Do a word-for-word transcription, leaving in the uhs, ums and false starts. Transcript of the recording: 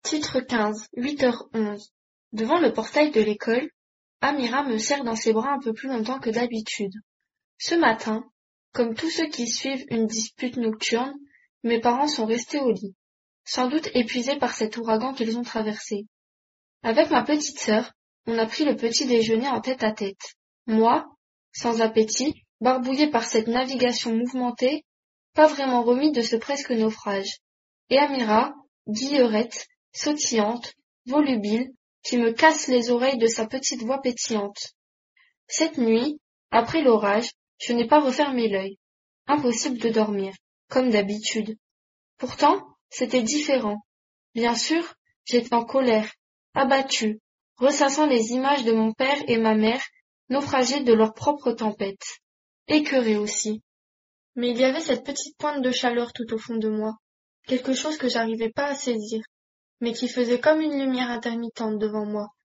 Titre quinze, huit heures onze. Devant le portail de l'école, Amira me serre dans ses bras un peu plus longtemps que d'habitude. Ce matin, comme tous ceux qui suivent une dispute nocturne, mes parents sont restés au lit, sans doute épuisés par cet ouragan qu'ils ont traversé. Avec ma petite sœur, on a pris le petit déjeuner en tête-à-tête. Moi, sans appétit, barbouillé par cette navigation mouvementée, pas vraiment remis de ce presque naufrage. Et Amira, guillerette, sautillante, volubile, qui me casse les oreilles de sa petite voix pétillante. Cette nuit, après l'orage, je n'ai pas refermé l'œil. Impossible de dormir, comme d'habitude. Pourtant, c'était différent. Bien sûr, j'étais en colère, abattue, ressassant les images de mon père et ma mère, naufragés de leur propre tempête. Écœurée aussi. Mais il y avait cette petite pointe de chaleur tout au fond de moi, quelque chose que j'arrivais pas à saisir, mais qui faisait comme une lumière intermittente devant moi,